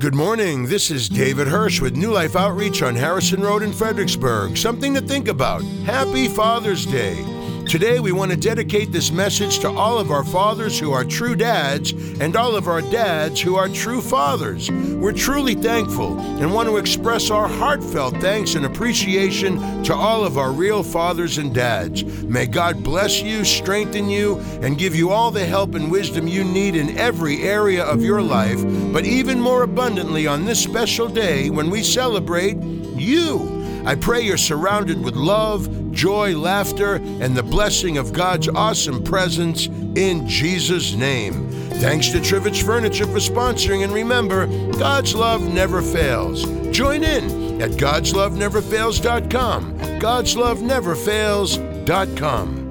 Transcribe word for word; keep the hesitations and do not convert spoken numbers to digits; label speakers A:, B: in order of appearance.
A: Good morning. This is David Hirsch with New Life Outreach on Harrison Road in Fredericksburg. Something to think about. Happy Father's Day. Today we want to dedicate this message to all of our fathers who are true dads and all of our dads who are true fathers. We're truly thankful and want to express our heartfelt thanks and appreciation to all of our real fathers and dads. May God bless you, strengthen you, and give you all the help and wisdom you need in every area of your life, but even more abundantly on this special day when we celebrate you. I pray you're surrounded with love, joy, laughter, and the blessing of God's awesome presence in Jesus' name. Thanks to Trivich Furniture for sponsoring, and remember, God's love never fails. Join in at gods love never fails dot com, gods love never fails dot com.